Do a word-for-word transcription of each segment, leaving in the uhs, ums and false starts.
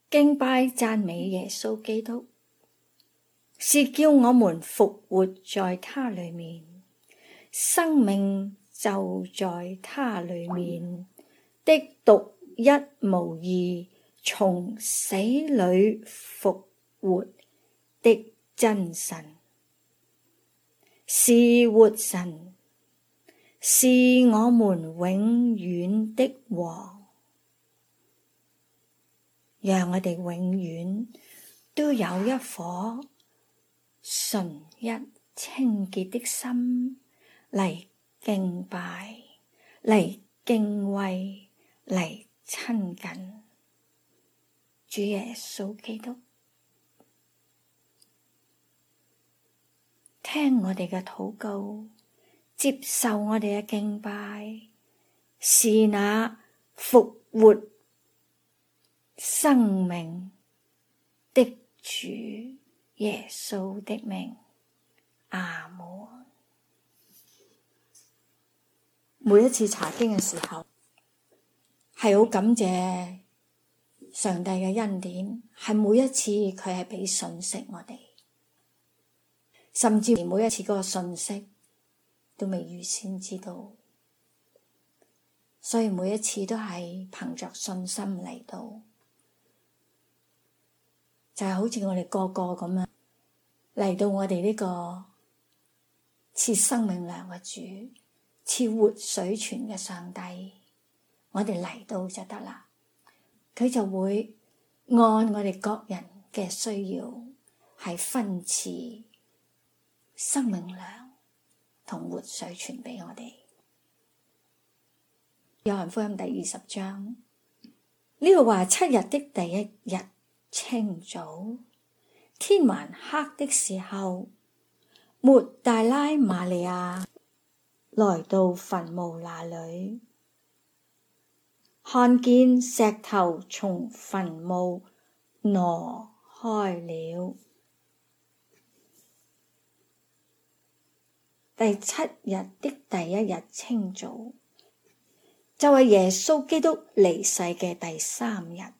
敬拜讚美耶穌基督，是叫我們復活在他裡面，生命就在他裡面的獨一無二，從死裡復活的真神，是活神，是我們永遠的王。讓我哋永遠都有一顆純一清潔的心嚟敬拜，嚟敬畏，嚟親近主耶穌基督。聽我哋嘅禱告，接受我哋嘅敬拜，是那復活生命的主耶穌的名，阿門。每一次查經嘅時候，係好感謝上帝嘅恩典，係每一次佢係俾信息我哋，甚至每一次嗰個信息都未預先知道，所以每一次都係憑着信心嚟到。就係好似我哋個個咁樣嚟到我哋呢個賜生命糧嘅主，賜活水泉嘅上帝，我哋嚟到就得啦。佢就會按我哋各人嘅需要，係分賜生命糧同活水泉俾我哋。約翰福音第二十章呢度話，七日的第一日清早，天還黑的時候，抹大拉瑪利亞來到墳墓那裡，看見石頭從墳墓挪開了。第七日的第一日清早，就係耶穌基督離世嘅第三日，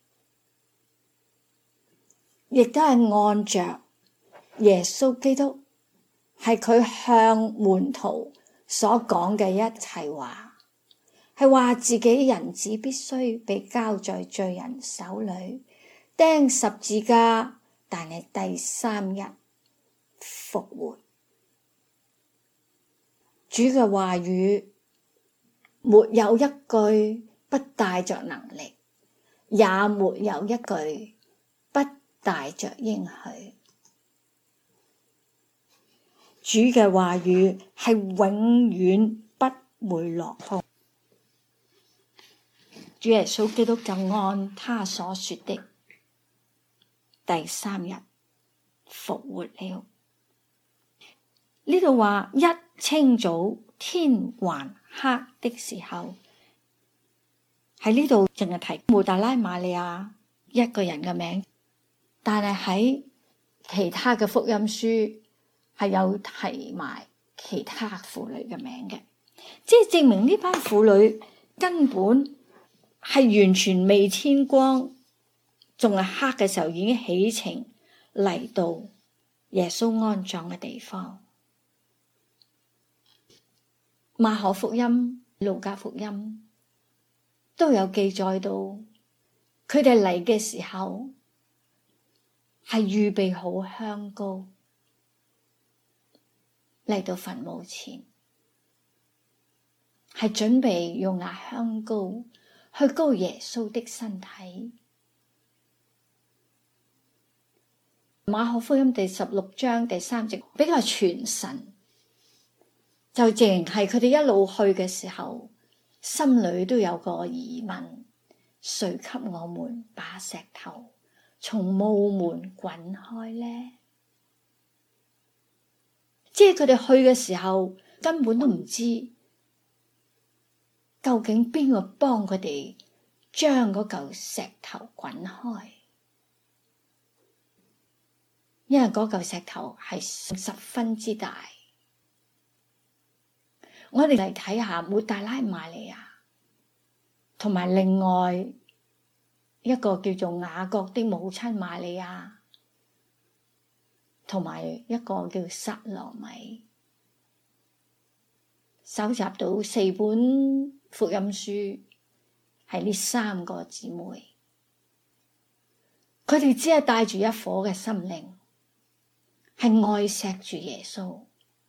亦都係按着耶穌基督係佢向門徒所講嘅一切話，係話自己人子必須被交在罪人手裏，釘十字架，但係第三日復活。主嘅話語沒有一句不帶着能力，也沒有一句不帶着應許。主嘅話語係永遠不會落空。主耶穌基督就按他所說的第三日復活了。呢度話一清早天還黑的時候，喺呢度淨係提抹大拉瑪利亞一個人嘅名，但係喺其他嘅福音書係有提埋其他婦女嘅名嘅，即係證明呢班婦女根本係完全未天光，仲係黑嘅時候已經起程嚟到耶穌安葬嘅地方。馬可福音、路加福音都有記載到，佢哋嚟嘅時候係預備好香膏嚟到墳墓前，係準備用那香膏去膏耶穌的身體。馬可福音第十六章第三節比較傳神，就正係佢哋一路去嘅時候，心裏都有個疑問：誰給我們把石頭從墓門滾開呢？即係佢哋去嘅時候，根本都唔知究竟邊個幫佢哋將嗰嚿石頭滾開，因為嗰嚿石頭係十分之大。我哋嚟睇下抹大拉瑪利亞同埋另外一一個叫做雅各的母親瑪利亞，同埋一個叫撒羅米，搜集到四本福音書，係呢三個姊妹，佢哋只係帶住一顆嘅心靈，係愛錫住耶穌，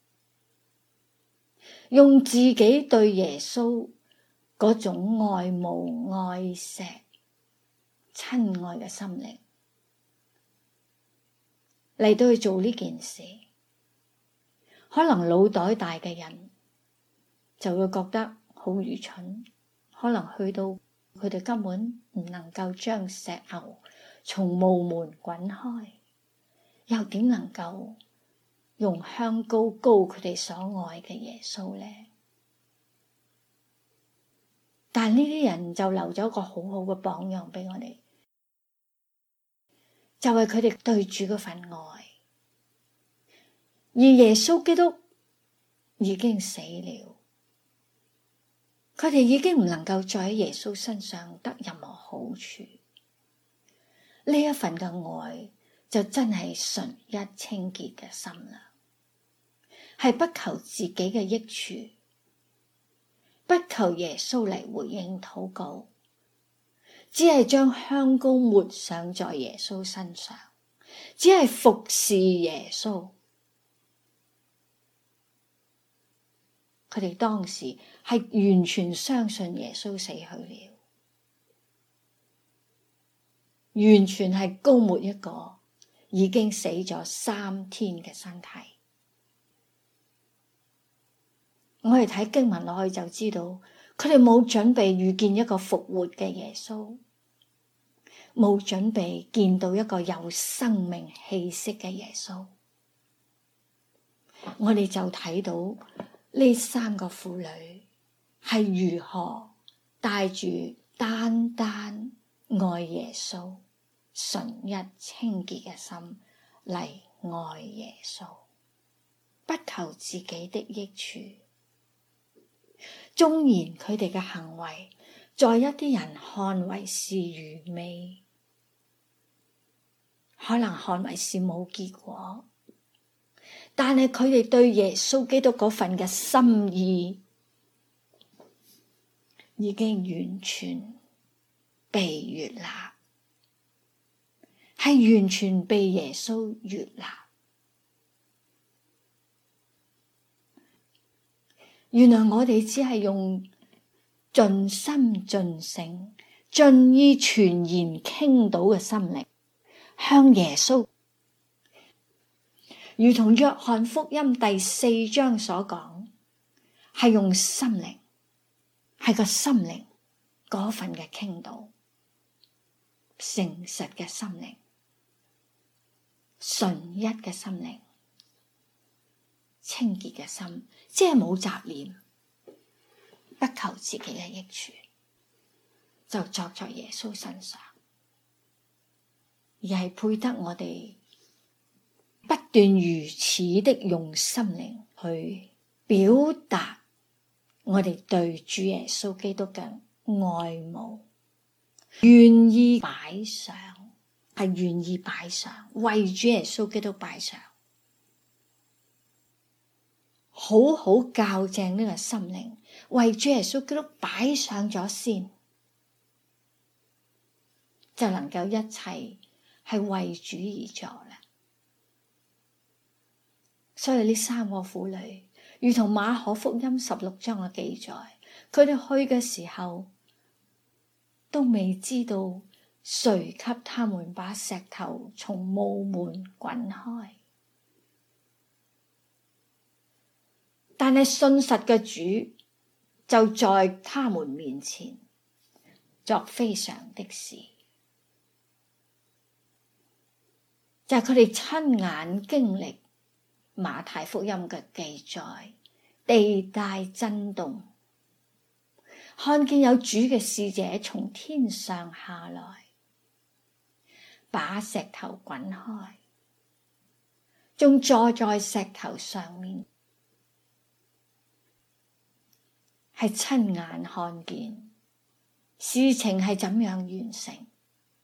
用自己對耶穌嗰種愛慕、愛錫、親愛嘅心靈嚟到去做呢件事。可能腦袋大嘅人就會覺得好愚蠢，可能去到佢哋根本唔能夠將石牛從墓門滾開，又點能夠用香膏膏佢哋所愛嘅耶穌呢？但呢啲人就留咗個好好嘅榜樣俾我哋，就係佢哋對主嗰份愛。而耶穌基督已經死了，佢哋已經唔能夠再喺耶穌身上得任何好處。呢一份嘅愛就真係純一清潔嘅心啦，係不求自己嘅益處，不求耶穌嚟回應禱告，只係將香膏抹上在耶穌身上，只係服侍耶穌。佢哋當時係完全相信耶穌死去了，完全係膏抹一個已經死咗三天嘅身體。我哋睇經文落去就知道，佢哋冇準備遇見一個復活嘅耶穌，冇準備見到一個有生命氣息嘅耶穌。我哋就睇到呢三個婦女係如何帶住單單愛耶穌、純一清潔嘅心嚟愛耶穌，不求自己的益處。縱然佢哋嘅行為在一啲人看為是愚昧，可能看為是冇結果，但係佢哋對耶穌基督嗰份嘅心意已經完全被悅納，係完全被耶穌悅納。原來我哋只係用盡心盡性、盡意全然傾倒嘅心靈向耶穌，如同約翰福音第四章所講，係用心靈，係個心靈嗰份嘅傾倒，誠實嘅心靈，純一嘅心靈，清潔嘅心，即係冇雜念，不求自己嘅益處，就作在耶穌身上，而係配得我哋不斷如此的用心靈去表達我哋對主耶穌基督嘅愛慕，願意擺上，係願意擺上，為主耶穌基督擺上。好好校正呢個心靈，為主耶穌基督擺上咗先，就能夠一切係為主而做啦。所以呢三個婦女，如同馬可福音十六章嘅記載，佢哋去嘅時候都未知道誰給他們把石頭從墓門滾開。但係信實嘅主就在他們面前作非常的事，就係佢哋親眼經歷馬太福音嘅記載，地大震動，看見有主嘅使者從天上下來，把石頭滾開，仲坐在石頭上面。係親眼看見事情係怎樣完成，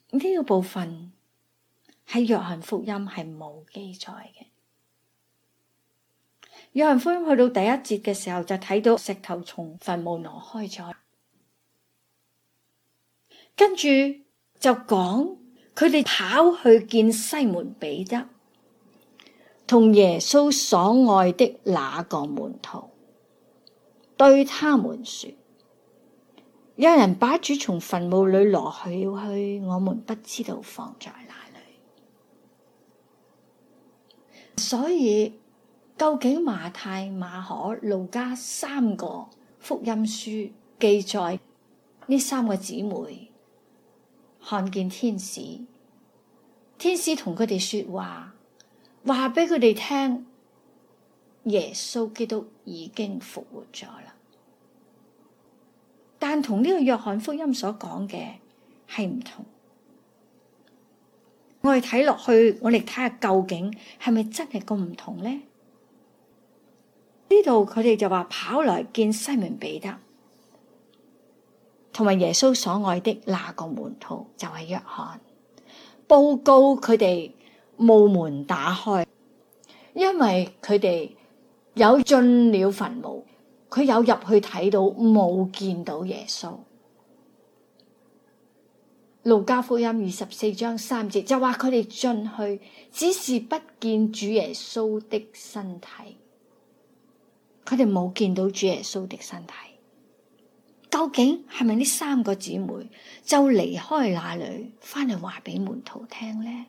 呢個部分喺約翰福音係冇記載嘅。約翰福音去到第一節嘅時候，就睇到石頭從墳墓挪開咗，跟住就講佢哋跑去見西門彼得同耶穌所愛的那個門徒，對他們說：有人把主從墳墓裏挪去了去，我們不知道放在哪裏。所以究竟馬太、馬可、路加三個福音書記載呢三個姊妹看見天使，天使同佢哋說話，話俾佢哋聽耶穌基督已經復活咗啦。但同呢個約翰福音所講嘅係唔同。我哋睇落去，我哋睇下究竟係咪真係咁唔同呢？呢度佢哋就話跑來見西門彼得，同埋耶穌所愛的那個門徒，就係約翰，報告佢哋墓門打開，因為佢哋有進了墳墓，佢有入去睇到，冇見到耶穌。路加福音二十四章三節就話佢哋進去，只是不見主耶穌的身體。佢哋冇見到主耶穌的身體，究竟係咪呢三個姊妹就離開那裏，翻嚟話俾門徒聽呢？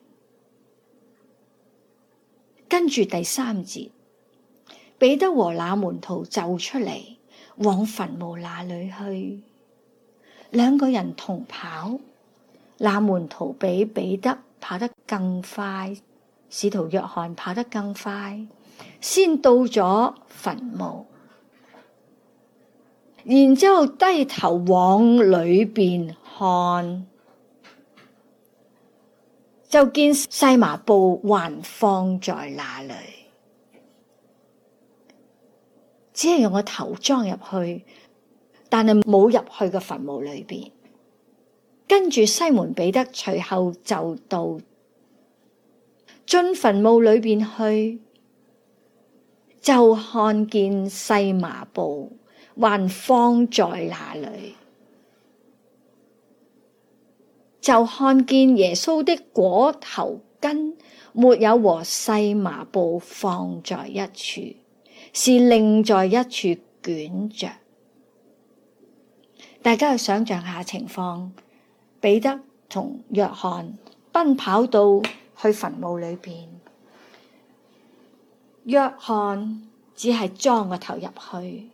跟住第三節，彼得和那門徒就出嚟往墳墓那裏去，兩個人同跑，那門徒比彼得跑得更快，使徒約翰跑得更快，先到咗墳墓，然之後低頭往裏邊看，就見細麻布還放在那裏，只係用個頭裝入去，但係冇入去個墳墓裏邊。跟住西門彼得隨後就到進墳墓裏邊去，就看見細麻布還放在那裏，就看見耶穌的裹頭巾沒有和細麻布放在一處，是另在一處捲着。大家去想象下情況，彼得同約翰奔跑到去墳墓裏邊，約翰只係裝個頭入去，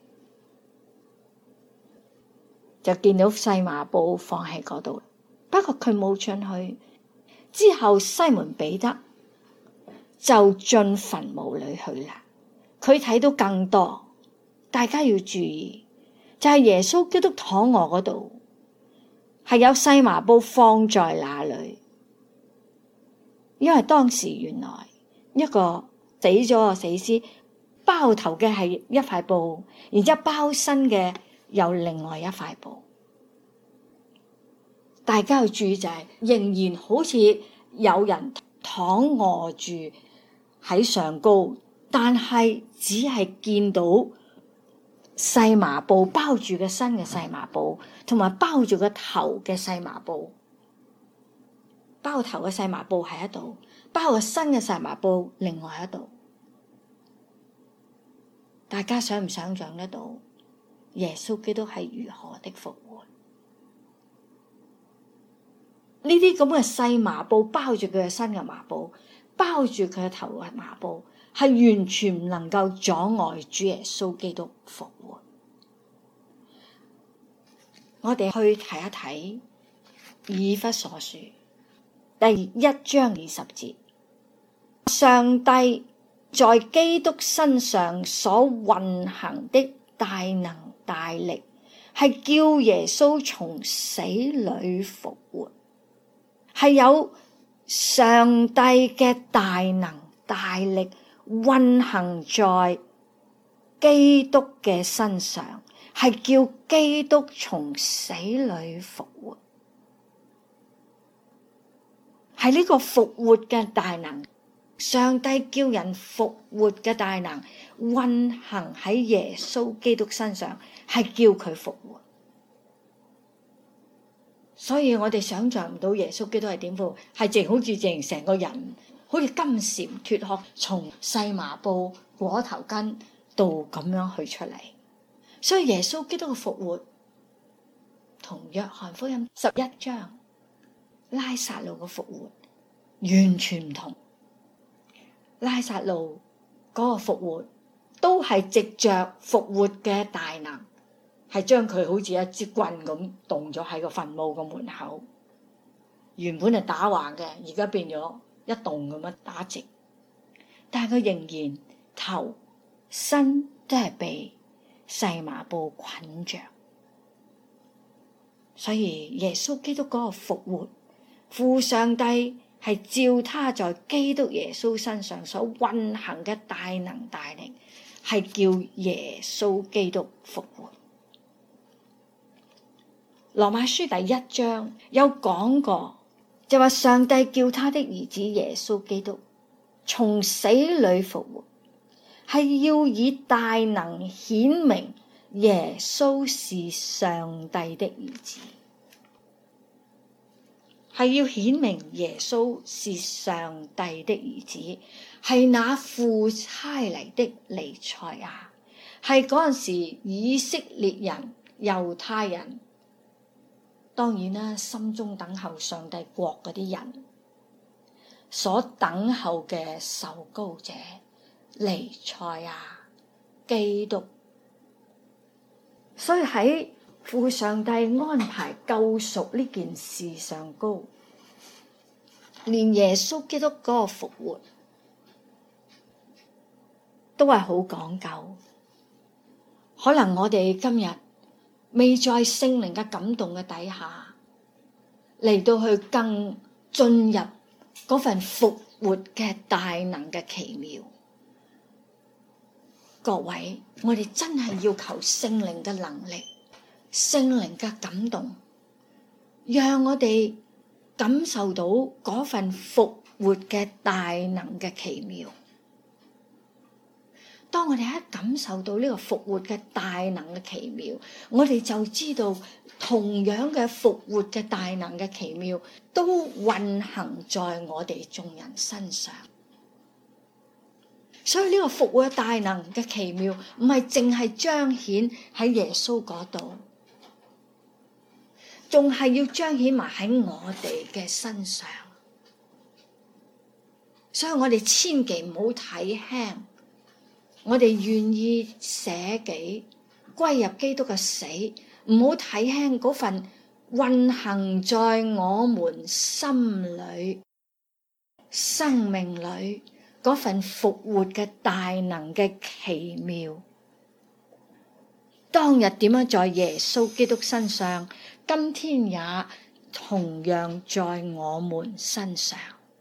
就見到細麻布放喺嗰度，不過佢冇進去。之後西門彼得就進墳墓裏去啦，佢睇到更多。大家要注意，就係耶穌基督躺臥嗰度，係有細麻布放在那裏，因為當時原來一個死咗嘅死屍包頭嘅係一塊布，然之後包身嘅有另外一塊布。大家要注意就係，仍然好似有人躺臥住喺上高，但係只係見到細麻布包住個身嘅細麻布，同埋包住個頭嘅細麻布。包頭嘅細麻布喺一度，包個身嘅細麻布另外一度。大家想唔想象得到耶穌基督係如何的復活？呢啲咁嘅細麻布包住佢嘅身嘅麻布，包住佢嘅頭嘅麻布，係完全唔能夠阻礙主耶穌基督復活。我哋去睇一睇以弗所書第一章二十節，上帝在基督身上所運行的大能大力，係叫耶穌從死裏復活，係有上帝嘅大能大力運行在基督嘅身上，係叫基督從死裏復活。 係呢個復活嘅大能。上帝叫人復活嘅大能運行喺耶穌基督身上，係叫佢復活。所以我哋想象唔到耶穌基督係點復活，係淨好似淨成個人好似金蟬脫殼，從細麻布裹頭巾到咁樣去出嚟。所以耶穌基督嘅復活同約翰福音十一章拉撒路嘅復活完全唔同。拉撒路嗰個復活都係藉着復活嘅大能，係將佢好似一支棍咁動咗喺個墳墓個門口，原本係打橫嘅，而家變咗一動咁樣打直，但係佢仍然頭身都係被細麻布捆着。所以耶穌基督嗰個復活，父上帝係照他在基督耶穌身上所運行嘅大能大力，係叫耶穌基督復活。羅馬書第一章有講過，就話上帝叫他的兒子耶穌基督從死裏復活，係要以大能顯明耶穌是上帝的兒子。係要顯明耶穌是上帝的兒子，係那父差嚟的彌賽亞，係嗰陣時以色列人、猶太人，當然啦，心中等候上帝國嗰啲人所等候嘅受膏者彌賽亞基督。所以喺父上帝安排救贖呢件事上高，連耶穌基督嗰個復活都係好講究。可能我哋今日未在聖靈嘅感動嘅底下，嚟到去更進入嗰份復活嘅大能嘅奇妙。各位，我哋真係要求聖靈嘅能力，聖靈嘅感動，讓我哋感受到嗰份復活嘅大能嘅奇妙。當我哋一感受到呢個復活嘅大能嘅奇妙，我哋就知道同樣嘅復活嘅大能嘅奇妙都運行在我哋眾人身上。所以呢個復活嘅大能嘅奇妙唔係淨係彰顯喺耶穌嗰度，仲係要彰顯埋喺我哋嘅身上。所以我哋千祈唔好睇輕，我哋願意捨己歸入基督嘅死，唔好睇輕嗰份運行在我們心裏、生命裏嗰份復活嘅大能嘅奇妙。當日點樣在耶穌基督身上，今天也同樣在我們身上。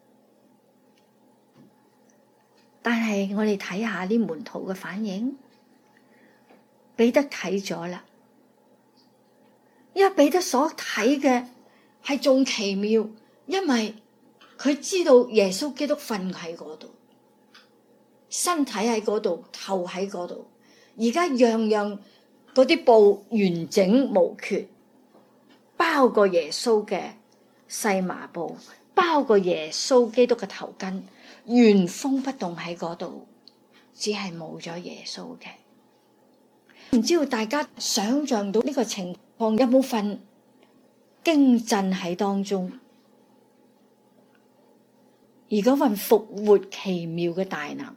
但係我哋睇下啲門徒嘅反應，彼得睇咗啦，因為彼得所睇嘅係仲奇妙，因為佢知道耶穌基督瞓喺嗰度，身體喺嗰度，頭喺嗰度，而家樣樣嗰啲布完整無缺，包過耶穌嘅細麻布，包過耶穌基督嘅頭巾，原封不動喺嗰度，只係冇咗耶穌嘅。唔知道大家想象到呢個情況有冇份驚震喺當中？而嗰份復活奇妙嘅大能，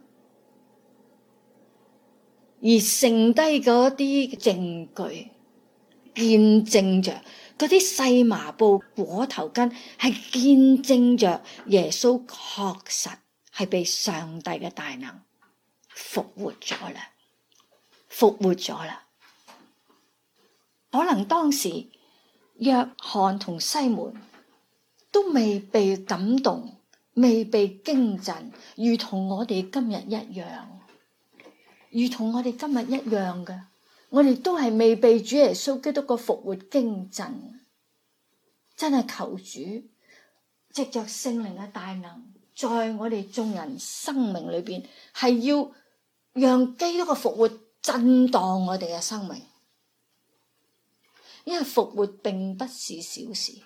而剩低嗰啲證據，見證着嗰啲細麻布裹頭巾，係見證着耶穌確實係被上帝嘅大能復活咗啦，復活咗啦。可能當時約翰同西門都未被感動，未被驚震，如同我哋今日一樣，如同我哋今日一樣嘅，我哋都係未被主耶穌基督嘅復活驚震。真係求主藉着聖靈嘅大能，在我哋眾人生命裏邊，係要讓基督嘅復活震盪我哋嘅生命。因為復活並不是小事，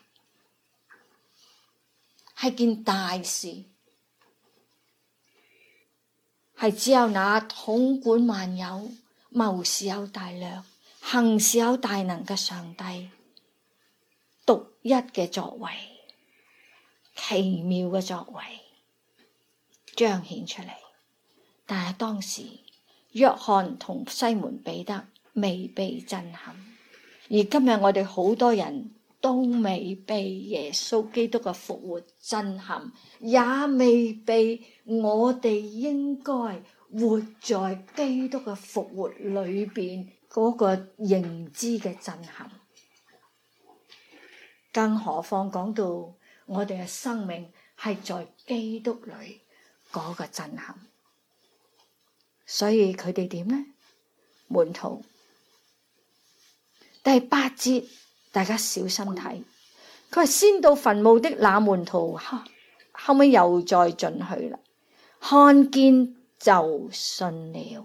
係件大事，係只有那統管萬有、謀事有大量、行事有大能嘅上帝獨一嘅作為，奇妙嘅作為彰顯出嚟。但係當時約翰同西門彼得未被震撼，而今日我哋好多人都未被耶穌基督嘅復活震撼，也未被我哋應該活在基督嘅復活裏邊嗰個認知嘅震撼。更何況講到我哋嘅生命係在基督裏嗰個震撼。所以佢哋點呢？門徒第八節，大家小心睇。佢話先到墳墓的那門徒，後尾又再進去啦，看見就信了。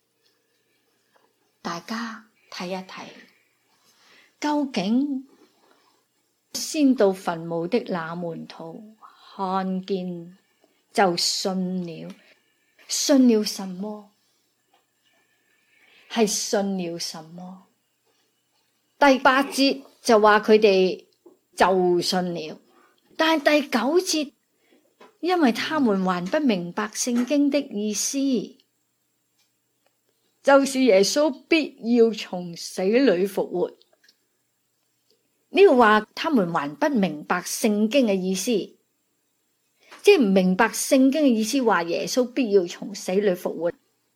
大家睇一睇，究竟先到墳墓的那門徒看見就信了，信了什麼？係信了什麼？第八節就話佢哋就信了，但係第九節，因為他們還不明白聖經的意思，就是耶穌必要從死裏復活。呢度話他們還不明白聖經嘅意思，即係唔明白聖經嘅意思，話耶穌必要從死裏復活。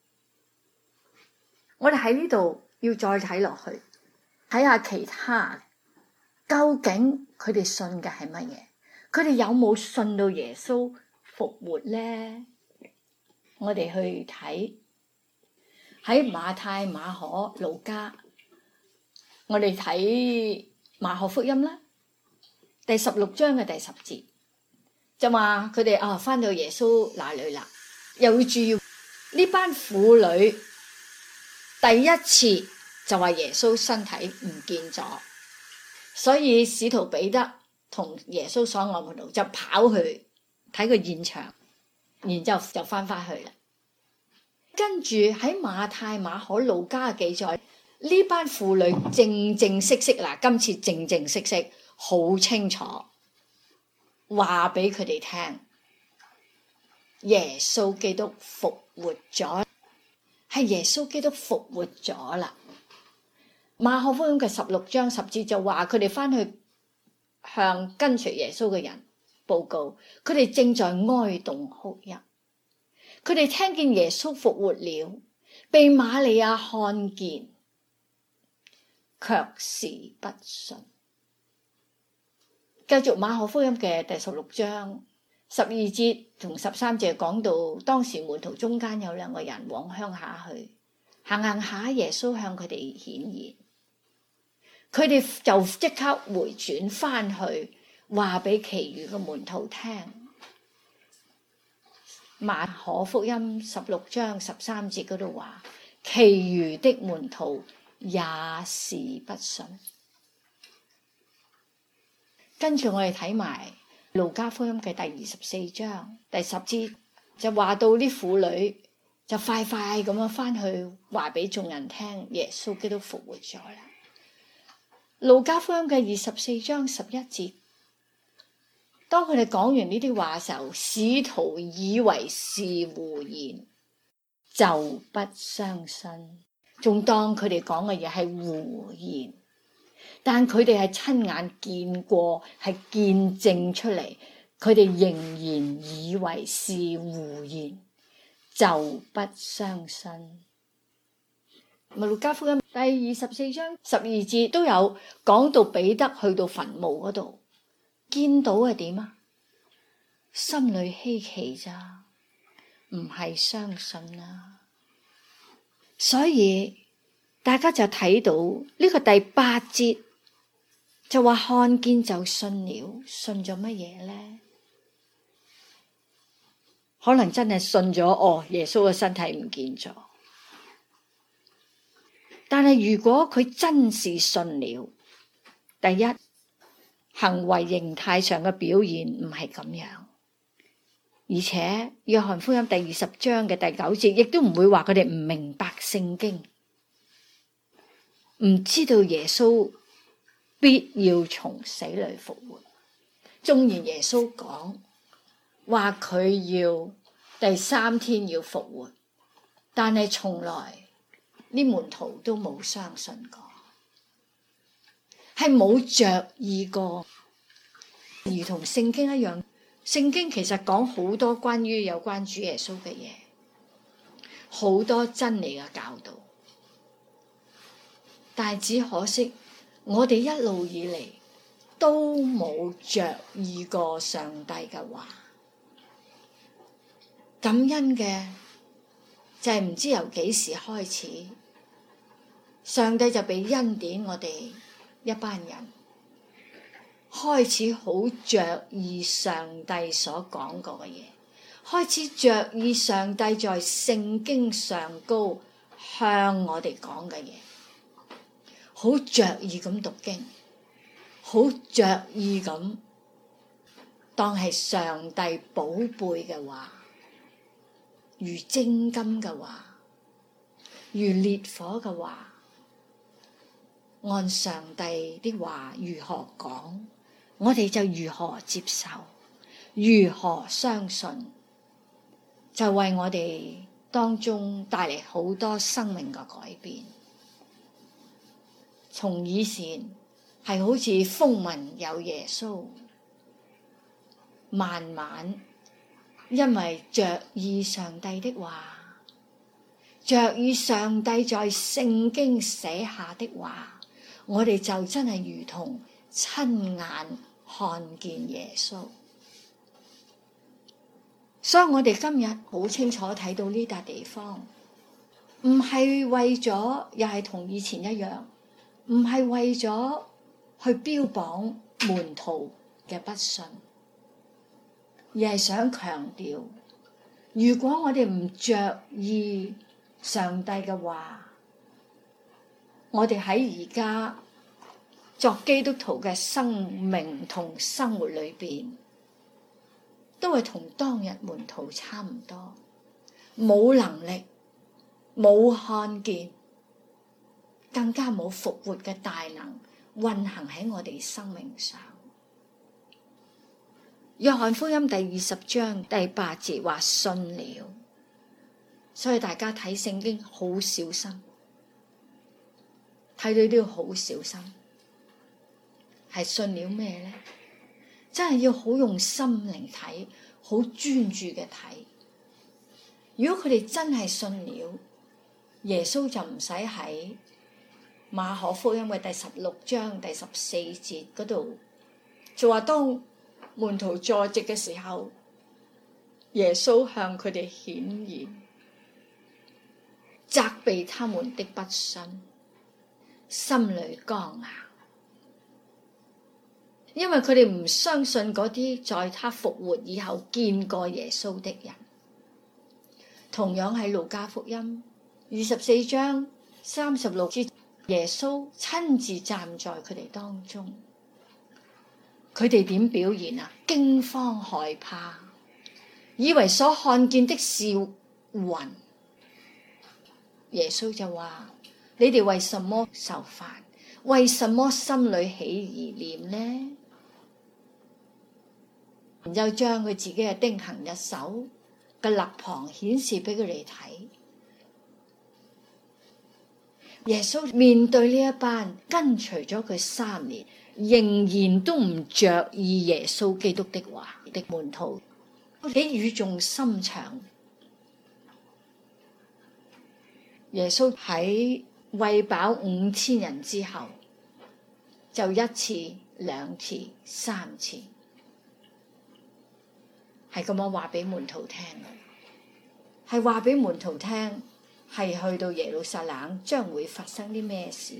我哋喺呢度要再睇落去，睇下其他究竟佢哋信嘅係乜嘢？佢哋有冇信到耶穌復活呢？我哋去睇喺馬太、馬可、路加，我哋睇馬可福音啦，第十六章嘅第十節就話佢哋啊返到耶穌那裏啦，又會注意呢班婦女第一次就話耶穌身體唔見咗，所以使徒彼得同耶穌所愛門徒就跑去睇個現場，然之後就翻返去啦。跟住喺馬太、馬可、路加嘅記載，呢班婦女正正式式嗱，今次正正式式好清楚話俾佢哋聽，耶穌基督復活咗，係耶穌基督復活咗啦。馬可福音嘅十六章十節就話佢哋翻去向跟隨耶穌嘅人報告，佢哋正在哀慟哭泣，佢哋聽見耶穌復活了，被瑪利亞看見，卻是不信。繼續馬可福音嘅第十六章十二節同十三節講到，當時門徒中間有兩個人往鄉下去，行行下耶穌向佢哋顯現，佢哋就即刻回轉翻去話俾其餘嘅門徒聽。馬可福音十六章十三節嗰度話，其餘的門徒也是不信。跟住我哋睇埋路加福音嘅第二十四章第十節，就話到啲婦女就快快咁樣翻去話俾眾人聽，耶穌基督復活咗啦。路加福音嘅二十四章十一節，當佢哋講完呢啲話時候，使徒以為是胡言，就不相信，仲當佢哋講嘅嘢係胡言。但佢哋係親眼見過，係見證出嚟，佢哋仍然以為是胡言，就不相信。路加福音第二十四章十二節都有講到彼得去到墳墓嗰度，見到係點啊？心裏稀奇咋，唔係相信啊。所以大家就睇到呢個第八節就話看見就信了，信咗乜嘢呢？ 可能真係信咗，哦，耶穌嘅身體唔見咗。但係如果佢真是信了，第一，行為形態上嘅表現唔係咁樣，而且約翰福音第二十章嘅第九節亦都唔會話佢哋唔明白聖經，唔知道耶穌必要從死裏復活。縱然耶穌講話佢要第三天要復活，但係從來呢門徒都冇相信過，係冇着意過。如同聖經一樣，聖經其實講好多關於有關主耶穌嘅嘢，好多真理嘅教導，但係只可惜我哋一路以嚟都冇着意過上帝嘅話。感恩嘅就係唔知由幾時開始，上帝就俾恩典我哋一班人，開始好着意上帝所講過嘅嘢，開始着意上帝在聖經上高向我哋講嘅嘢，好着意咁讀經，好着意咁當係上帝寶貝嘅話，如精金嘅話，如烈火嘅話，按上帝的話如何講，我哋就如何接受，如何相信，就為我哋當中帶嚟好多生命嘅改變。從以前係好似風聞有耶穌，慢慢因為着意上帝的話，着意上帝在聖經寫下的話，我哋就真係如同親眼看見耶穌。所以我哋今日好清楚睇到呢笪地方，唔係為咗，又係同以前一樣，唔係為咗去標榜門徒嘅不信，而係想強調，如果我哋唔着意上帝嘅話，我哋喺而家作基督徒嘅生命同生活裏邊，都係同當日門徒差唔多，冇能力，冇看見，更加冇復活嘅大能運行喺我哋生命上。約翰福音第二十章第八節話信了，所以大家睇聖經好小心，睇到都要好小心。係信了咩呢？真係要好用心嚟睇，好專注嘅睇。如果佢哋真係信了，耶穌就唔使喺馬可福音嘅第十六章第十四節嗰度，就話當門徒坐席嘅時候，耶穌向佢哋顯現，責備他們的不信，心裏剛硬，因為佢哋唔相信嗰啲在他復活以後見過耶穌的人。同樣喺路加福音二十四章三十六節，耶穌親自站在佢哋當中，佢哋點表現啊？驚慌害怕，以為所看見的是魂。耶穌就話：你哋為什麼愁煩？為什麼心裏起疑念呢？然後將佢自己嘅釘痕嘅手嘅肋旁顯示俾佢哋睇。耶穌面對呢一班跟隨咗佢三年，仍然都唔着意耶穌基督的話的門徒，你語重心長。耶穌喺餵飽五千人之後，就一次、兩次、三次，係咁樣話俾門徒聽嘅，係話俾門徒聽，係去到耶路撒冷將會發生啲咩事，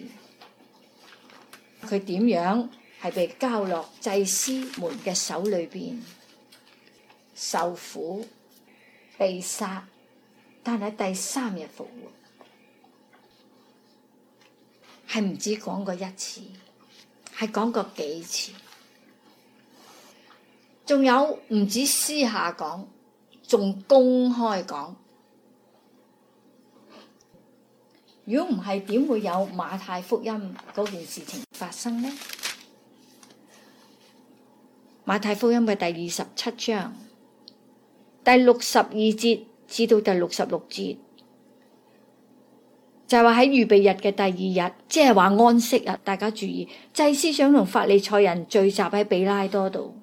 佢點樣係被交落祭司們嘅手裏邊受苦， 被殺，但係第三日復活，係唔止講過一次，係講過幾次，仲有唔止私下講，仲公開講。如果唔係，點會有馬太福音嗰件事情發生呢？馬太福音嘅第二十七章第六十二節至到第六十六節，就係話喺預備日嘅第二日，即係話安息日。大家注意，祭司長同法利賽人聚集喺比拉多度，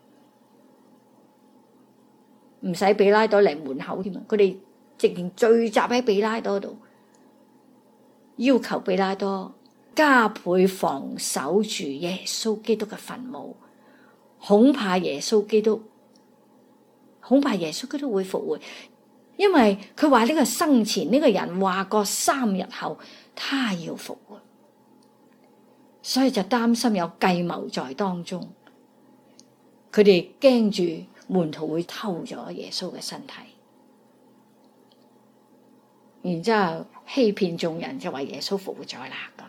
唔使比拉多嚟門口添啊！佢哋直情聚集喺比拉多度，要求比拉多加倍防守住耶穌基督嘅墳墓，恐怕耶穌基督，恐怕耶穌基督會復活，因為佢話呢個生前呢個人話過三日後他要復活，所以就擔心有計謀在當中。佢哋驚住門徒會偷咗耶穌嘅身體，然之後欺騙眾人，就話耶穌復活咗啦。咁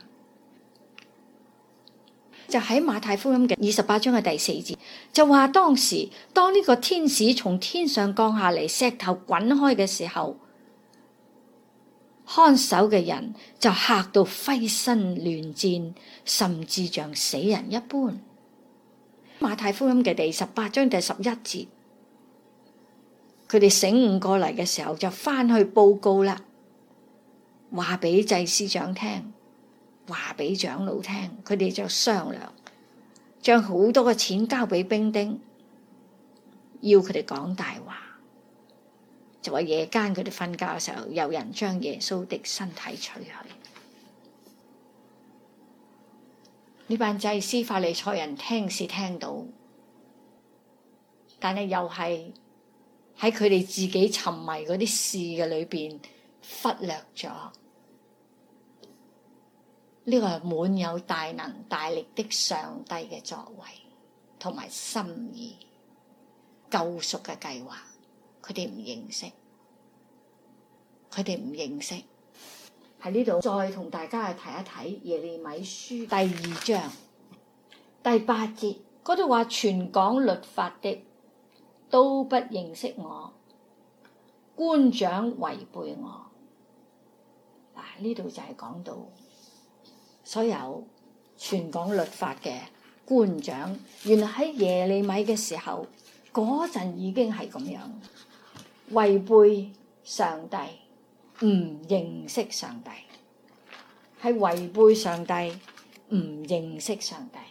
就喺馬太福音嘅二十八章嘅第四節，就話當時當呢個天使從天上降下嚟，石頭滾開嘅時候，看守嘅人就嚇到揮身亂戰，甚至像死人一般。馬太福音嘅第十八章第十一節，佢哋醒悟過嚟嘅時候，就翻去報告啦，話俾祭司長聽，話俾長老聽，佢哋就商量，將好多嘅錢交俾兵丁，要佢哋講大話，就話夜間佢哋瞓覺嘅時候，有人將耶穌的身體取去。呢班祭司法利賽人聽是聽到，但係又係喺佢哋自己沉迷嗰啲事嘅裏邊忽略咗呢個滿有大能大力的上帝嘅作為同埋心意救贖嘅計劃，佢哋唔認識，佢哋唔認識。喺呢度再同大家去睇一睇耶利米書第二章第八節，嗰度話傳講律法的都不認識我，官長違背我。嗱，呢度就係講到所有傳講律法嘅官長，原來喺耶利米嘅時候嗰陣已經係咁樣違背上帝，唔認識上帝，係違背上帝，唔認識上帝。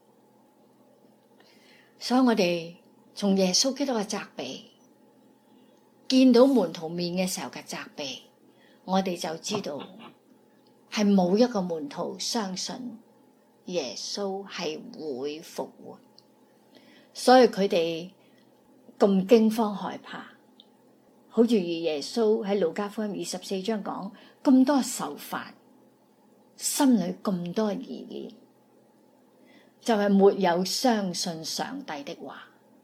所以我哋從耶穌基督嘅責備，見到門徒面嘅時候嘅責備，我哋就知道係冇一個門徒相信耶穌係會復活，所以佢哋咁驚慌害怕。好似如耶穌喺路加福音二十四章講，咁多愁煩，心裏咁多疑念，就係沒有相信上帝的話。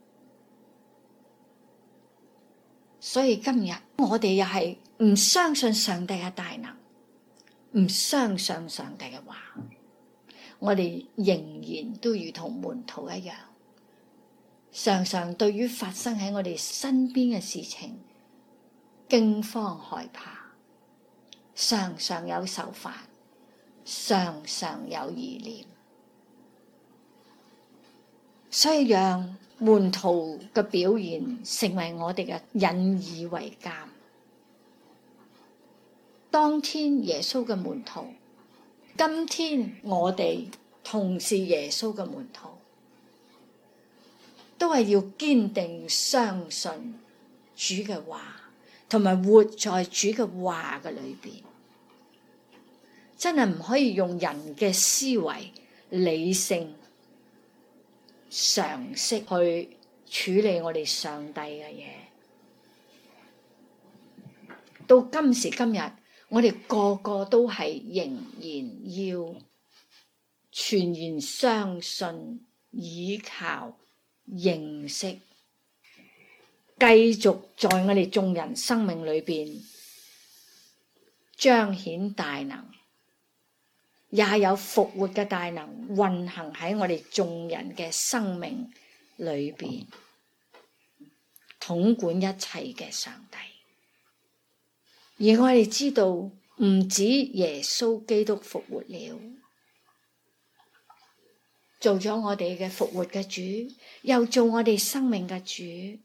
所以今日我哋又係唔相信上帝嘅大能，唔相信上帝嘅話，我哋仍然都如同門徒一樣，常常對於發生喺我哋身邊嘅事情驚慌害怕，常常有愁煩，常常有疑念。所以讓門徒嘅表現成為我哋嘅引以為鑑。當天耶穌嘅門徒，今天我哋同是耶穌嘅門徒，都係要堅定相信主嘅話，同埋活在主嘅話嘅裏邊。真係唔可以用人嘅思維、理性、常識去處理我哋上帝嘅嘢。到今時今日，我哋個個都係仍然要全然相信、倚靠、認識繼續在我哋眾人生命裏邊彰顯大能，也有復活嘅大能運行喺我哋眾人嘅生命裏邊，統管一切嘅上帝。而我哋知道，唔止耶穌基督復活了，做咗我哋嘅復活嘅主，又做我哋生命嘅主。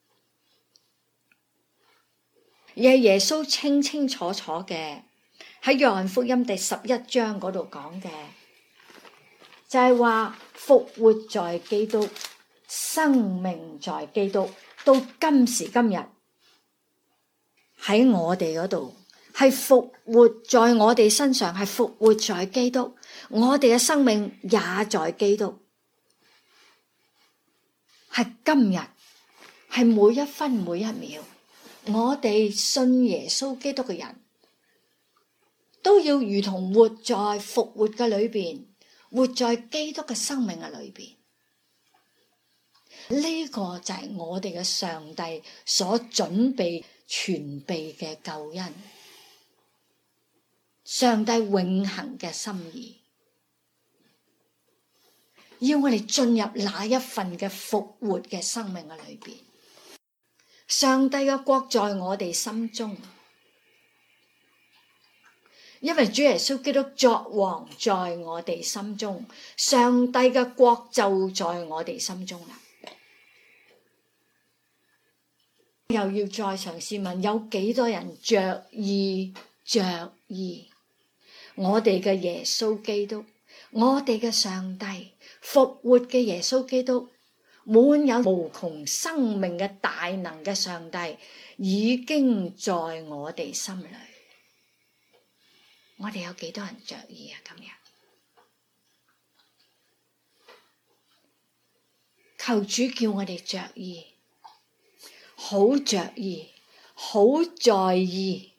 而係耶穌清清楚楚嘅喺約翰福音第十一章嗰度講嘅，就係話復活在基督，生命在基督，到今時今日喺我哋嗰度係復活在我哋身上，係復活在基督，我哋嘅生命也在基督，係今日，係每一分每一秒。我哋信耶穌基督嘅人都要如同活在復活嘅裏邊，活在基督嘅生命嘅裏邊。呢個就係我哋嘅上帝所準備全備嘅救恩，上帝永恆嘅心意，要我哋進入那一份嘅復活嘅生命嘅裏邊。上帝嘅國在我哋心中，因為主耶穌基督作王在我哋心中，上帝嘅國就在我哋心中啦。又要再嘗試問，有幾多人着意着意我哋嘅耶穌基督，我哋嘅上帝，復活嘅耶穌基督，滿有無窮生命嘅大能嘅上帝已經在我哋心裏。我哋有幾多人着意啊？今日求主叫我哋着意，好着意，好在意，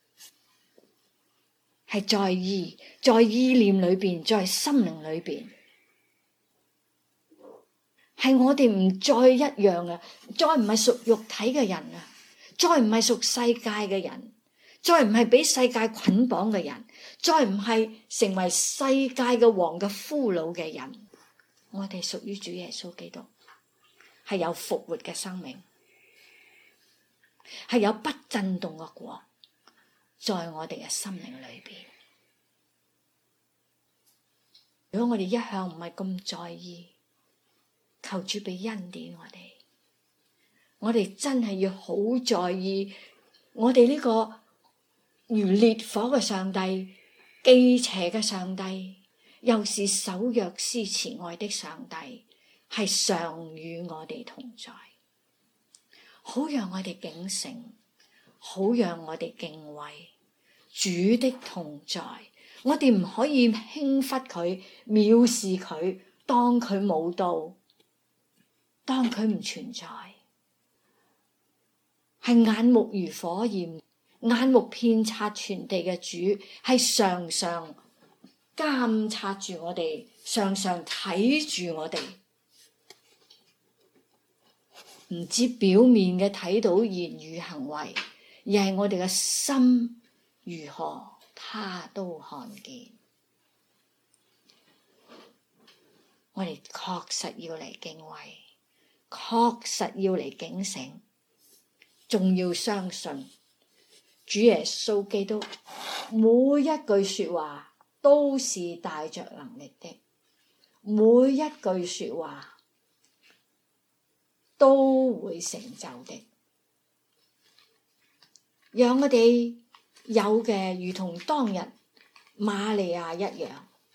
係在意，在意念裏邊，在心靈裏邊。係我哋唔再一樣啊，再唔係屬肉體嘅人啊，再唔係屬世界嘅人，再唔係俾世界捆綁嘅人，再唔係成為世界嘅王嘅俘虜嘅人。我哋屬於主耶穌基督，係有復活嘅生命，係有不震動嘅國在我哋嘅心靈裏邊。如果我哋一向唔係咁在意，求主俾恩典我哋，我哋真係要好在意我哋呢個如烈火嘅上帝，忌邪嘅上帝，又是守約施慈愛的上帝，係常與我哋同在，好讓我哋警醒，好讓我哋敬畏主的同在。我哋唔可以輕忽佢，藐視佢，當佢冇到，當佢唔存在，係眼目如火焰，眼目遍察全地嘅主，係常常監察住我哋，常常睇住我哋，唔止表面嘅睇到言語行為，而係我哋嘅心如何，他都看見。我哋確實要嚟敬畏，確實要嚟警醒，仲要相信主耶穌基督每一句說話都是帶着能力的，每一句說話都會成就的。讓我哋有嘅如同當日瑪利亞一樣，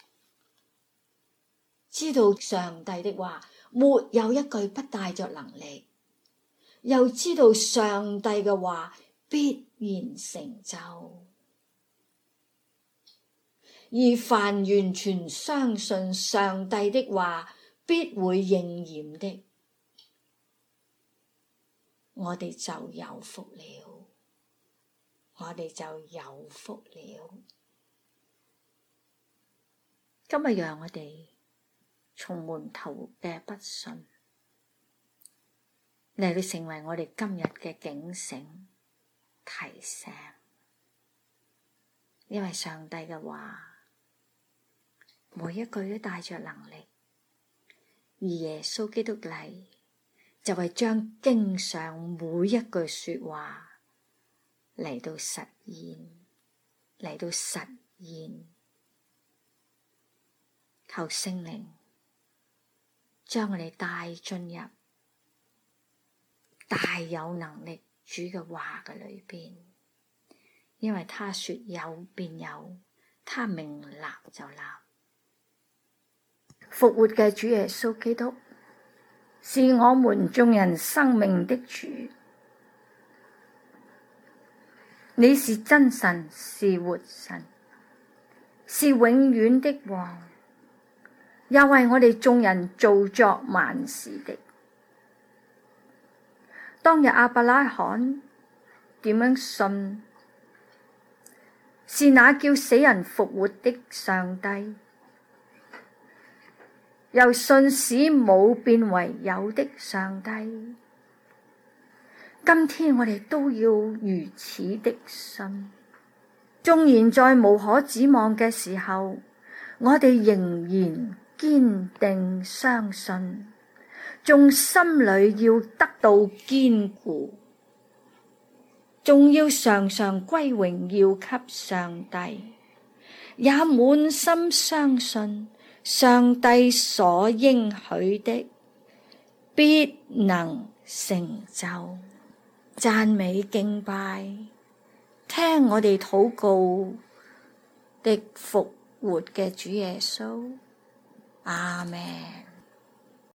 知道上帝的話沒有一句不帶着能力，又知道上帝嘅話必然成就，而凡完全相信上帝的話必會應驗的，我哋就有福了，我哋就有福了。今日讓我哋從門徒嘅不信嚟到成為我哋今日嘅警醒提醒。因為上帝嘅話每一句都帶着能力，而耶穌基督嚟就係將經上每一句說話嚟到實現，嚟到實現。求聖靈將我哋帶進入大有能力主嘅話嘅裏邊，因為他說有便有，他命立就立。復活嘅主耶穌基督是我們眾人生命的主，你是真神，是活神，是永遠的王，又為我哋眾人造作萬事的。當日亞伯拉罕點樣信，是那叫死人復活的上帝，又信使無變為有的上帝。今天我哋都要如此的信，縱然在無可指望嘅時候，我哋仍然堅定相信，仲心裏要得到堅固，仲要常常歸榮耀給上帝，也滿心相信上帝所應許的必能成就。讚美敬拜，聽我哋禱告的復活嘅主耶穌，阿們。